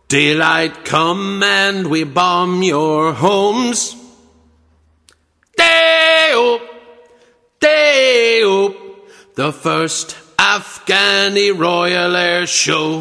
Daylight come and we bomb your homes. Day-o, day-o, the first Afghani Royal Air Show.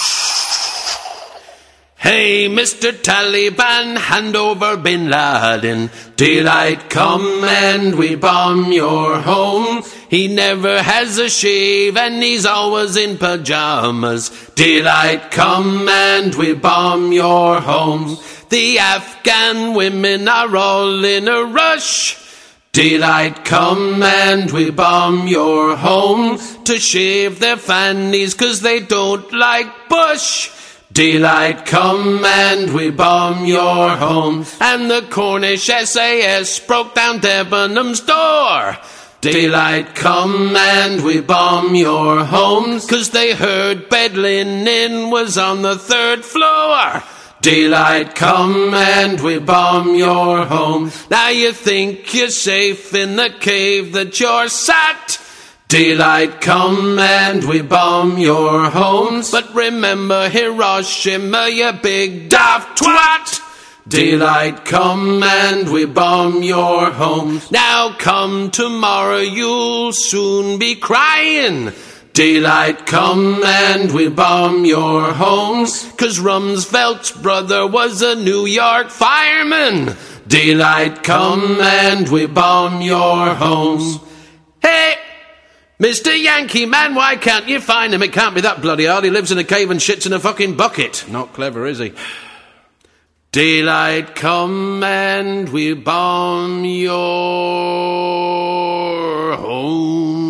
Hey, Mr. Taliban, hand over Bin Laden. Daylight come and we bomb your home. He never has a shave and he's always in pajamas. Daylight come and we bomb your home. The Afghan women are all in a rush. Daylight come and we bomb your home to shave their fannies 'cause they don't like Bush. Daylight come and we bomb your home. And the Cornish SAS broke down Debenhams door. Daylight come and we bomb your homes 'cause they heard bed linen was on the 3rd floor. Daylight come and we bomb your home. Now you think you're safe in the cave that you're sat. Daylight come and we bomb your homes. But remember Hiroshima, you big daft twat. Daylight come and we bomb your homes. Now come tomorrow, you'll soon be crying. Daylight come and we bomb your homes 'cause Rumsfeld's brother was a New York fireman. Daylight come and we bomb your homes. Hey, Mr. Yankee Man, why can't you find him? It can't be that bloody hard. He lives in a cave and shits in a fucking bucket. Not clever, is he? Daylight come and we bomb your home.